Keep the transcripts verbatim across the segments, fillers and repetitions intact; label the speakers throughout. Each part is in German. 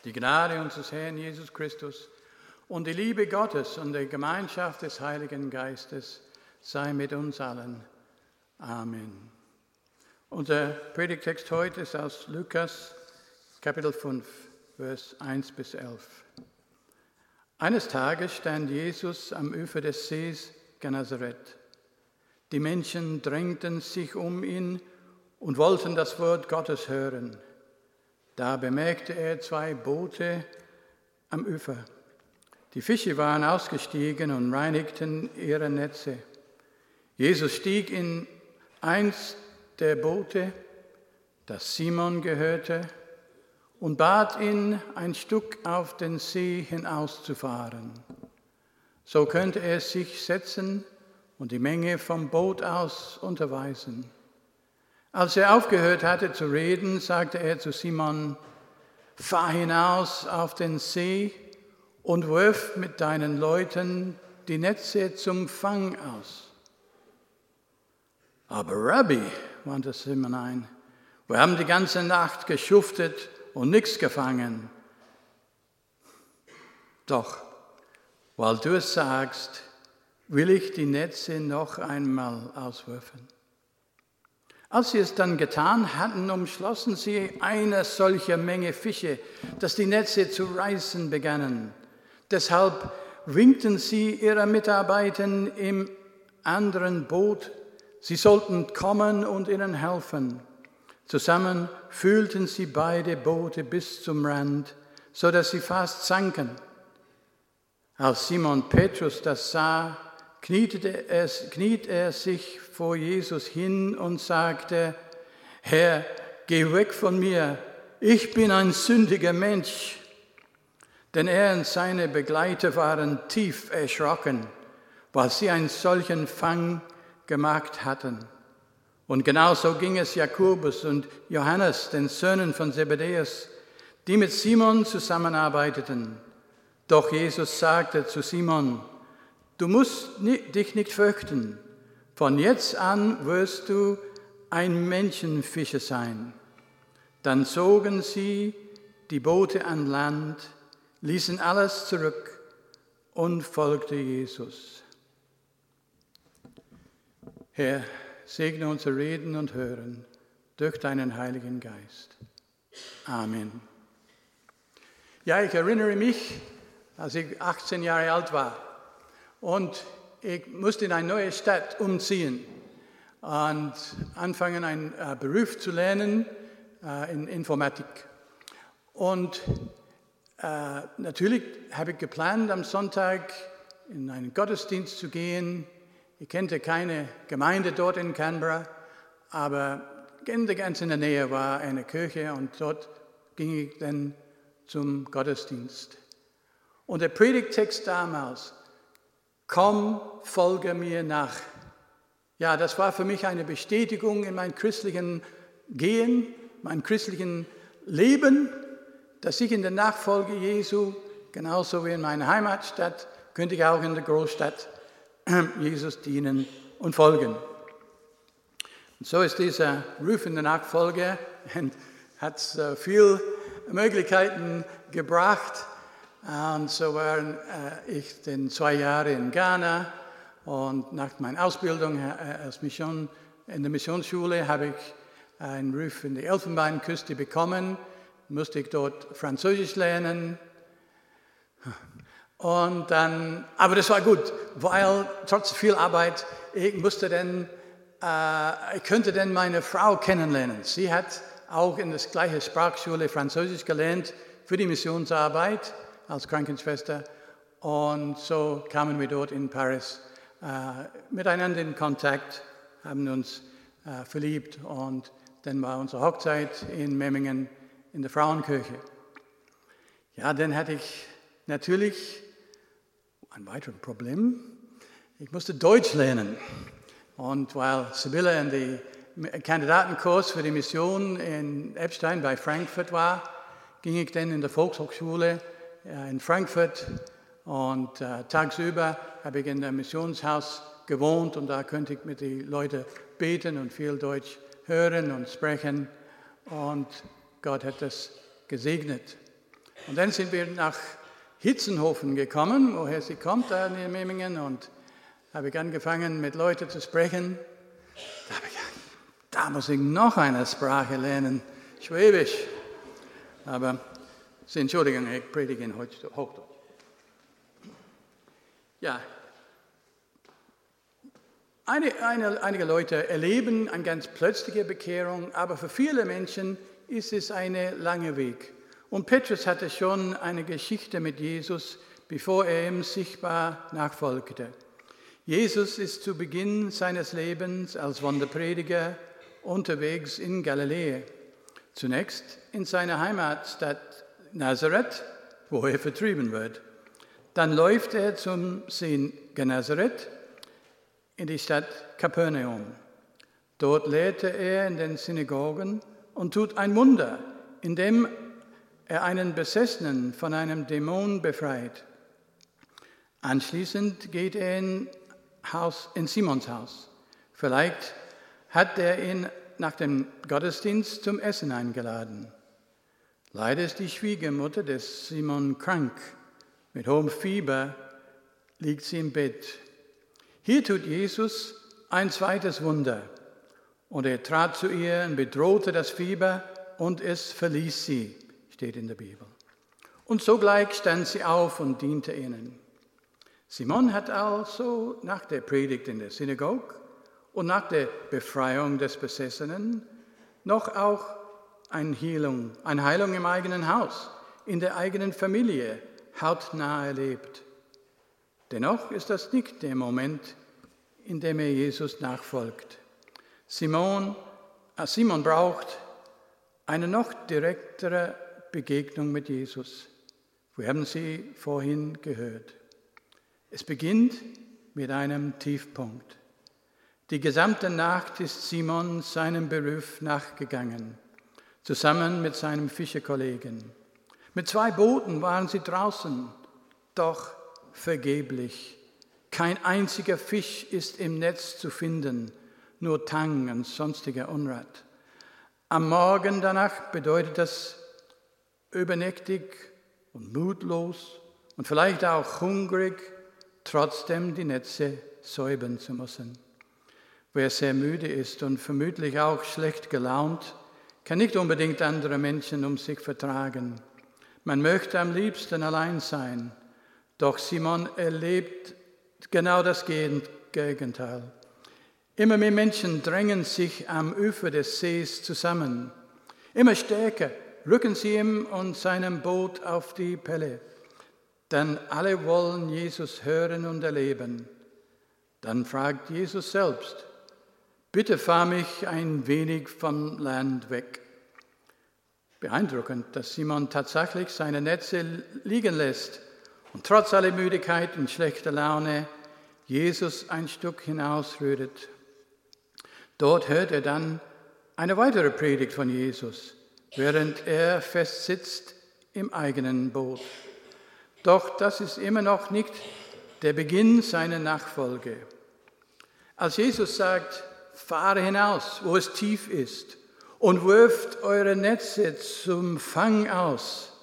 Speaker 1: Die Gnade unseres Herrn Jesus Christus und die Liebe Gottes und die Gemeinschaft des Heiligen Geistes sei mit uns allen. Amen. Unser Predigtext heute ist aus Lukas, Kapitel fünf, Vers eins bis elf. Eines Tages stand Jesus am Ufer des Sees Genezareth. Die Menschen drängten sich um ihn und wollten das Wort Gottes hören. Da bemerkte er zwei Boote am Ufer. Die Fische waren ausgestiegen und reinigten ihre Netze. Jesus stieg in eins der Boote, das Simon gehörte, und bat ihn, ein Stück auf den See hinauszufahren. So könnte er sich setzen und die Menge vom Boot aus unterweisen. Als er aufgehört hatte zu reden, sagte er zu Simon: Fahr hinaus auf den See und wirf mit deinen Leuten die Netze zum Fang aus. Aber Rabbi, wandte Simon ein, wir haben die ganze Nacht geschuftet und nichts gefangen. Doch, weil du es sagst, will ich die Netze noch einmal auswerfen. Als sie es dann getan hatten, umschlossen sie eine solche Menge Fische, dass die Netze zu reißen begannen. Deshalb winkten sie ihre Mitarbeiter im anderen Boot, sie sollten kommen und ihnen helfen. Zusammen füllten sie beide Boote bis zum Rand, so dass sie fast sanken. Als Simon Petrus das sah, kniete er, kniet er sich vor Jesus hin und sagte: Herr, geh weg von mir, ich bin ein sündiger Mensch. Denn er und seine Begleiter waren tief erschrocken, weil sie einen solchen Fang gemacht hatten. Und genauso ging es Jakobus und Johannes, den Söhnen von Zebedäus, die mit Simon zusammenarbeiteten. Doch Jesus sagte zu Simon: Du musst dich nicht fürchten, von jetzt an wirst du ein Menschenfischer sein. Dann zogen sie die Boote an Land, ließen alles zurück und folgten Jesus. Herr, segne unser Reden und Hören durch deinen Heiligen Geist. Amen. Ja, ich erinnere mich, als ich achtzehn Jahre alt war und ich musste in eine neue Stadt umziehen und anfangen, einen äh, Beruf zu lernen äh, in Informatik. Und äh, natürlich habe ich geplant, am Sonntag in einen Gottesdienst zu gehen. Ich kannte keine Gemeinde dort in Canberra, aber ganz in der Nähe war eine Kirche und dort ging ich dann zum Gottesdienst. Und der Predigttext damals: Komm, folge mir nach. Ja, das war für mich eine Bestätigung in meinem christlichen Gehen, meinem christlichen Leben, dass ich in der Nachfolge Jesu, genauso wie in meiner Heimatstadt, könnte ich auch in der Großstadt Jesus dienen und folgen. Und so ist dieser Ruf in der Nachfolge und hat viele Möglichkeiten gebracht. Und so war ich dann zwei Jahre in Ghana und nach meiner Ausbildung als Mission in der Missionsschule habe ich einen Ruf in die Elfenbeinküste bekommen. Musste ich dort Französisch lernen. Und dann, aber das war gut, weil trotz viel Arbeit, ich musste dann, äh, ich könnte dann meine Frau kennenlernen. Sie hat auch in der gleichen Sprachschule Französisch gelernt für die Missionsarbeit als Krankenschwester. Und so kamen wir dort in Paris äh, miteinander in Kontakt, haben uns äh, verliebt und dann war unsere Hochzeit in Memmingen in der Frauenkirche. Ja, dann hatte ich natürlich ein weiteres Problem. Ich musste Deutsch lernen. Und weil Sibylle in den Kandidatenkurs für die Mission in Epstein bei Frankfurt war, ging ich dann in der Volkshochschule in Frankfurt und äh, tagsüber habe ich in dem Missionshaus gewohnt und da konnte ich mit den Leuten beten und viel Deutsch hören und sprechen und Gott hat das gesegnet. Und dann sind wir nach Hitzenhofen gekommen, woher sie kommt, da in Memmingen, und habe ich angefangen, mit Leuten zu sprechen. Da habe ich gedacht, da muss ich noch eine Sprache lernen, Schwäbisch. Aber, Entschuldigung, ich predige in Hochdeutsch. Ja, eine, eine, einige Leute erleben eine ganz plötzliche Bekehrung, aber für viele Menschen ist es ein langer Weg. Und Petrus hatte schon eine Geschichte mit Jesus, bevor er ihm sichtbar nachfolgte. Jesus ist zu Beginn seines Lebens als Wanderprediger unterwegs in Galiläa. Zunächst in seiner Heimatstadt Nazareth, wo er vertrieben wird. Dann läuft er zum See Genezareth in die Stadt Kapernaum. Dort lehrte er in den Synagogen und tut ein Wunder, indem er einen Besessenen von einem Dämon befreit. Anschließend geht er in, Haus, in Simons Haus. Vielleicht hat er ihn nach dem Gottesdienst zum Essen eingeladen. Leider ist die Schwiegermutter des Simon krank. Mit hohem Fieber liegt sie im Bett. Hier tut Jesus ein zweites Wunder. Und er trat zu ihr und bedrohte das Fieber und es verließ sie, steht in der Bibel. Und sogleich stand sie auf und diente ihnen. Simon hat also nach der Predigt in der Synagoge und nach der Befreiung des Besessenen noch auch eine Heilung, eine Heilung im eigenen Haus, in der eigenen Familie hautnah erlebt. Dennoch ist das nicht der Moment, in dem er Jesus nachfolgt. Simon, äh Simon braucht eine noch direktere Begegnung mit Jesus. Wir haben sie vorhin gehört. Es beginnt mit einem Tiefpunkt. Die gesamte Nacht ist Simon seinem Beruf nachgegangen, zusammen mit seinem Fischerkollegen. Mit zwei Booten waren sie draußen, doch vergeblich. Kein einziger Fisch ist im Netz zu finden, nur Tang und sonstiger Unrat. Am Morgen danach bedeutet das übernächtig und mutlos und vielleicht auch hungrig, trotzdem die Netze säubern zu müssen. Wer sehr müde ist und vermutlich auch schlecht gelaunt, kann nicht unbedingt andere Menschen um sich vertragen. Man möchte am liebsten allein sein, doch Simon erlebt genau das Gegenteil. Immer mehr Menschen drängen sich am Ufer des Sees zusammen. Immer stärker rücken sie ihm und seinem Boot auf die Pelle. Denn alle wollen Jesus hören und erleben. Dann fragt Jesus selbst, bitte fahr mich ein wenig vom Land weg. Beeindruckend, dass Simon tatsächlich seine Netze liegen lässt und trotz aller Müdigkeit und schlechter Laune Jesus ein Stück hinausrührt. Dort hört er dann eine weitere Predigt von Jesus, während er festsitzt im eigenen Boot. Doch das ist immer noch nicht der Beginn seiner Nachfolge. Als Jesus sagt, fahre hinaus, wo es tief ist, und wirft eure Netze zum Fang aus,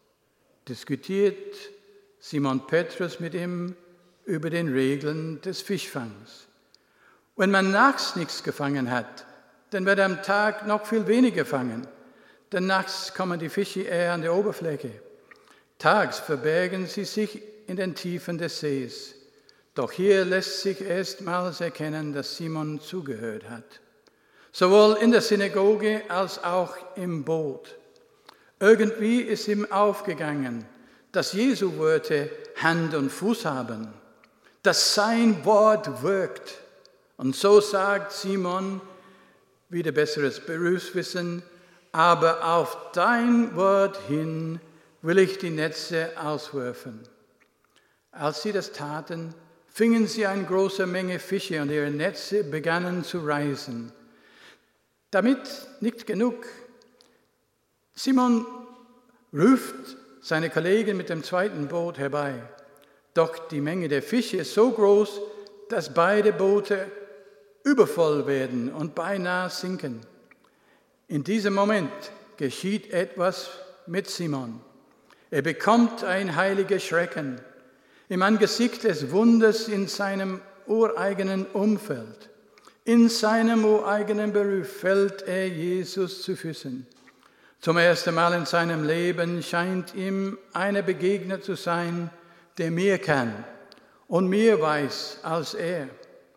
Speaker 1: diskutiert Simon Petrus mit ihm über den Regeln des Fischfangs. Wenn man nachts nichts gefangen hat, dann wird am Tag noch viel weniger fangen, denn nachts kommen die Fische eher an die Oberfläche. Tags verbergen sie sich in den Tiefen des Sees. Doch hier lässt sich erstmals erkennen, dass Simon zugehört hat. Sowohl in der Synagoge als auch im Boot. Irgendwie ist ihm aufgegangen, dass Jesu Worte Hand und Fuß haben, dass sein Wort wirkt. Und so sagt Simon, wieder besseres Berufswissen, aber auf dein Wort hin will ich die Netze auswerfen. Als sie das taten, fingen sie eine große Menge Fische und ihre Netze begannen zu reißen. Damit nicht genug. Simon ruft seine Kollegen mit dem zweiten Boot herbei. Doch die Menge der Fische ist so groß, dass beide Boote übervoll werden und beinahe sinken. In diesem Moment geschieht etwas mit Simon. Er bekommt ein heiliger Schrecken im Angesicht des Wunders in seinem ureigenen Umfeld. In seinem ureigenen Beruf fällt er Jesus zu Füßen. Zum ersten Mal in seinem Leben scheint ihm einer begegnet zu sein, der mehr kann und mehr weiß als er.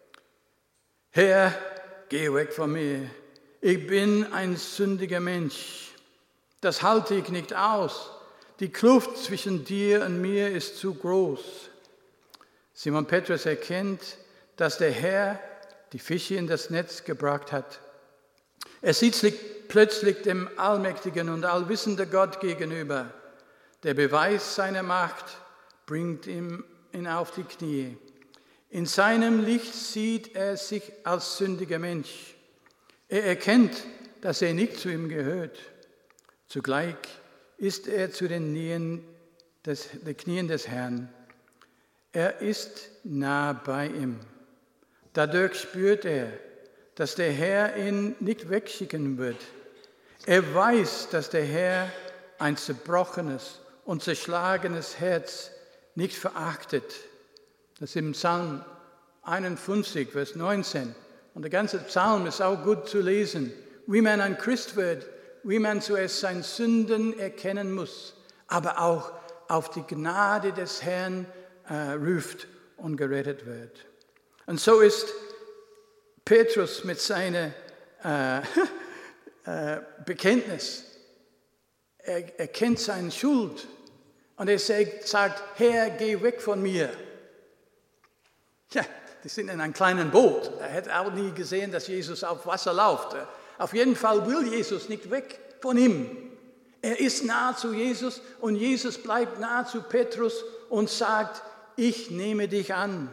Speaker 1: Herr, geh weg von mir. Ich bin ein sündiger Mensch. Das halte ich nicht aus. Die Kluft zwischen dir und mir ist zu groß. Simon Petrus erkennt, dass der Herr die Fische in das Netz gebracht hat. Er sieht sich plötzlich dem allmächtigen und allwissenden Gott gegenüber. Der Beweis seiner Macht bringt ihn auf die Knie. In seinem Licht sieht er sich als sündiger Mensch. Er erkennt, dass er nicht zu ihm gehört. Zugleich ist er zu den Knien des, den Knien des Herrn. Er ist nah bei ihm. Dadurch spürt er, dass der Herr ihn nicht wegschicken wird. Er weiß, dass der Herr ein zerbrochenes und zerschlagenes Herz nicht verachtet. Das ist im Psalm einundfünfzig, Vers neunzehn. Und der ganze Psalm ist auch gut zu lesen, wie man ein Christ wird, wie man zuerst seine Sünden erkennen muss, aber auch auf die Gnade des Herrn äh, ruft und gerettet wird. Und so ist Petrus mit seinem äh, äh, Bekenntnis. Er, er kennt seine Schuld und er sagt, sagt, Herr, geh weg von mir. Ja, die sind in einem kleinen Boot. Er hat auch nie gesehen, dass Jesus auf Wasser läuft. Auf jeden Fall will Jesus nicht weg von ihm. Er ist nah zu Jesus und Jesus bleibt nah zu Petrus und sagt, ich nehme dich an.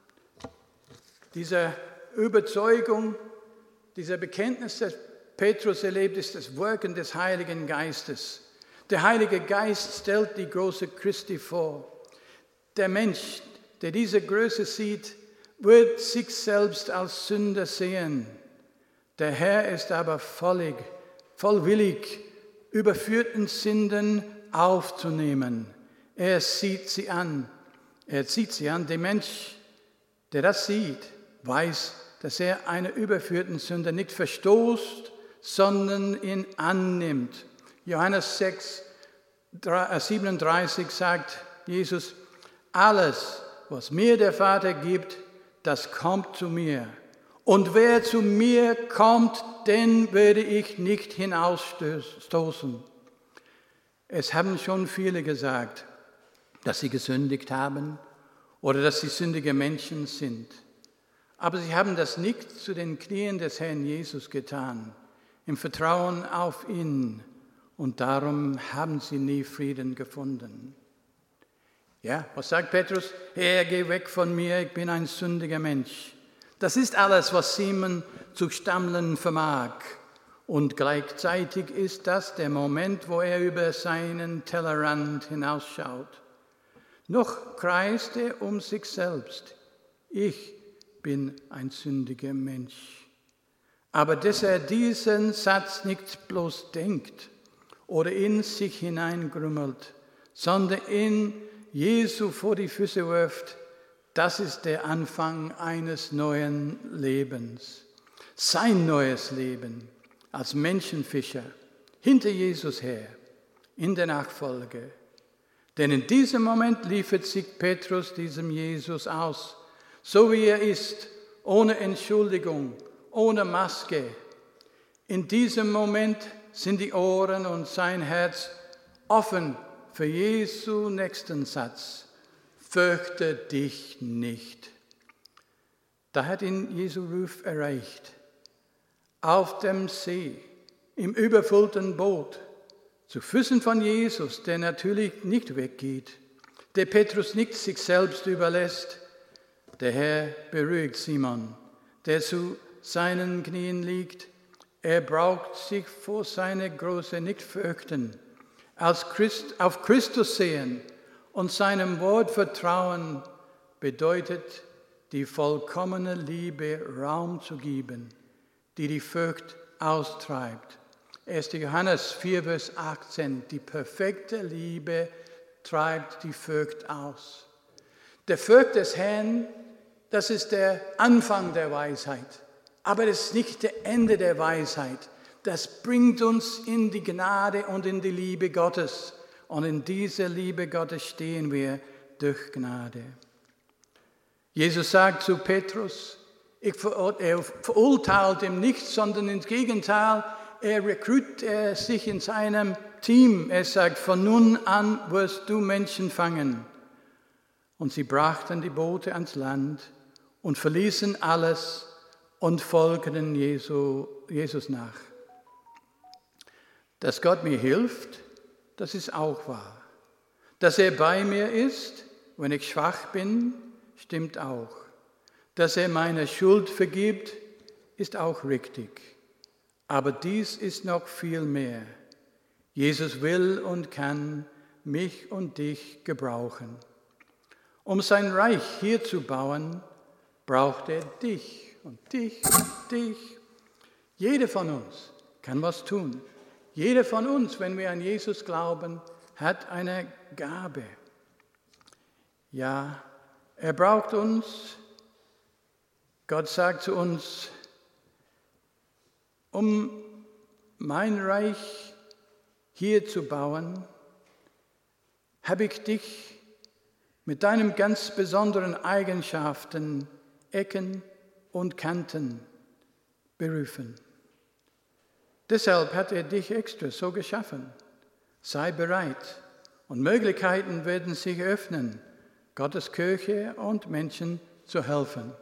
Speaker 1: Diese Überzeugung, dieser Bekenntnis, das Petrus erlebt, ist das Wirken des Heiligen Geistes. Der Heilige Geist stellt die große Christi vor. Der Mensch, der diese Größe sieht, wird sich selbst als Sünder sehen. Der Herr ist aber völlig, vollwillig, überführten Sünden aufzunehmen. Er sieht sie an. Er sieht sie an. Der Mensch, der das sieht, weiß, dass er eine überführten Sünde nicht verstoßt, sondern ihn annimmt. Johannes sechs, siebenunddreißig sagt Jesus, alles, was mir der Vater gibt, das kommt zu mir. Und wer zu mir kommt, den werde ich nicht hinausstoßen. Es haben schon viele gesagt, dass sie gesündigt haben oder dass sie sündige Menschen sind. Aber sie haben das nicht zu den Knien des Herrn Jesus getan, im Vertrauen auf ihn. Und darum haben sie nie Frieden gefunden. Ja, was sagt Petrus? Herr, geh weg von mir, ich bin ein sündiger Mensch. Das ist alles, was Simon zu stammeln vermag. Und gleichzeitig ist das der Moment, wo er über seinen Tellerrand hinausschaut. Noch kreist er um sich selbst. Ich bin ein sündiger Mensch. Aber dass er diesen Satz nicht bloß denkt oder in sich hineingrummelt, sondern in Jesu vor die Füße wirft, das ist der Anfang eines neuen Lebens. Sein neues Leben als Menschenfischer hinter Jesus her, in der Nachfolge. Denn in diesem Moment liefert sich Petrus diesem Jesus aus, so wie er ist, ohne Entschuldigung, ohne Maske. In diesem Moment sind die Ohren und sein Herz offen für Jesu nächsten Satz. Fürchte dich nicht. Da hat ihn Jesu Ruf erreicht. Auf dem See, im überfüllten Boot, zu Füßen von Jesus, der natürlich nicht weggeht, der Petrus nicht sich selbst überlässt. Der Herr beruhigt Simon, der zu seinen Knien liegt. Er braucht sich vor seiner Größe nicht fürchten. Als Christ, auf Christus sehen und seinem Wort vertrauen bedeutet, die vollkommene Liebe Raum zu geben, die die Furcht austreibt. erster Johannes vier, Vers achtzehn, die perfekte Liebe treibt die Vögel aus. Der Vögel des Herrn, das ist der Anfang der Weisheit. Aber das ist nicht das Ende der Weisheit. Das bringt uns in die Gnade und in die Liebe Gottes. Und in dieser Liebe Gottes stehen wir durch Gnade. Jesus sagt zu Petrus, ich ver- er verurteilt ihm nicht, sondern im Gegenteil, er rekrutiert sich in seinem Team. Er sagt, von nun an wirst du Menschen fangen. Und sie brachten die Boote ans Land und verließen alles und folgten Jesu, Jesus nach. Dass Gott mir hilft, das ist auch wahr. Dass er bei mir ist, wenn ich schwach bin, stimmt auch. Dass er meine Schuld vergibt, ist auch richtig. Aber dies ist noch viel mehr. Jesus will und kann mich und dich gebrauchen. Um sein Reich hier zu bauen, braucht er dich und dich und dich. Jeder von uns kann was tun. Jeder von uns, wenn wir an Jesus glauben, hat eine Gabe. Ja, er braucht uns. Gott sagt zu uns, um mein Reich hier zu bauen, habe ich dich mit deinen ganz besonderen Eigenschaften, Ecken und Kanten berufen. Deshalb hat er dich extra so geschaffen. Sei bereit und Möglichkeiten werden sich öffnen, Gottes Kirche und Menschen zu helfen.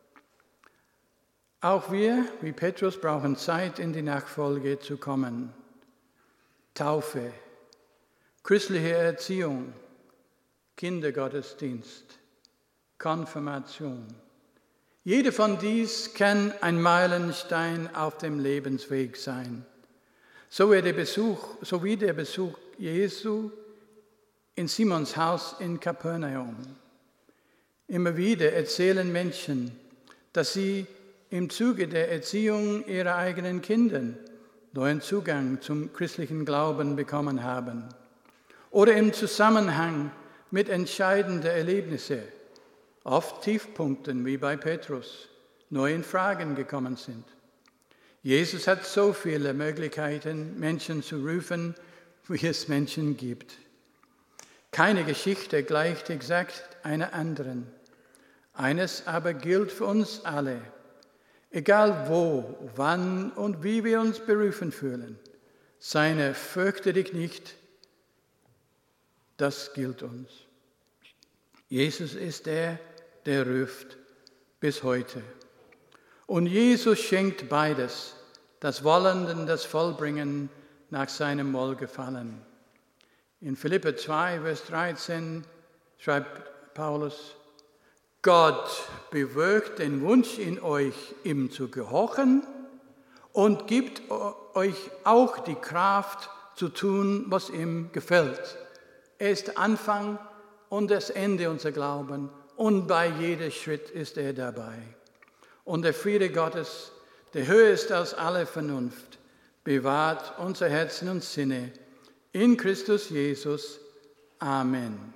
Speaker 1: Auch wir, wie Petrus, brauchen Zeit, in die Nachfolge zu kommen. Taufe, christliche Erziehung, Kindergottesdienst, Konfirmation. Jeder von dies kann ein Meilenstein auf dem Lebensweg sein. So wie der Besuch, so wie der Besuch Jesu in Simons Haus in Kapernaum. Immer wieder erzählen Menschen, dass sie im Zuge der Erziehung ihrer eigenen Kinder neuen Zugang zum christlichen Glauben bekommen haben. Oder im Zusammenhang mit entscheidenden Erlebnissen, oft Tiefpunkten wie bei Petrus, neuen Fragen gekommen sind. Jesus hat so viele Möglichkeiten, Menschen zu rufen, wie es Menschen gibt. Keine Geschichte gleicht exakt einer anderen. Eines aber gilt für uns alle. Egal wo, wann und wie wir uns berufen fühlen, seine fürchte dich nicht, das gilt uns. Jesus ist der, der ruft bis heute. Und Jesus schenkt beides, das Wollen und das Vollbringen nach seinem Wohlgefallen. In Philipper zwei, Vers dreizehn schreibt Paulus, Gott bewirkt den Wunsch in euch, ihm zu gehorchen und gibt euch auch die Kraft zu tun, was ihm gefällt. Er ist der Anfang und das Ende unseres Glaubens und bei jedem Schritt ist er dabei. Und der Friede Gottes, der höher ist als alle Vernunft, bewahrt unser Herzen und Sinne in Christus Jesus. Amen.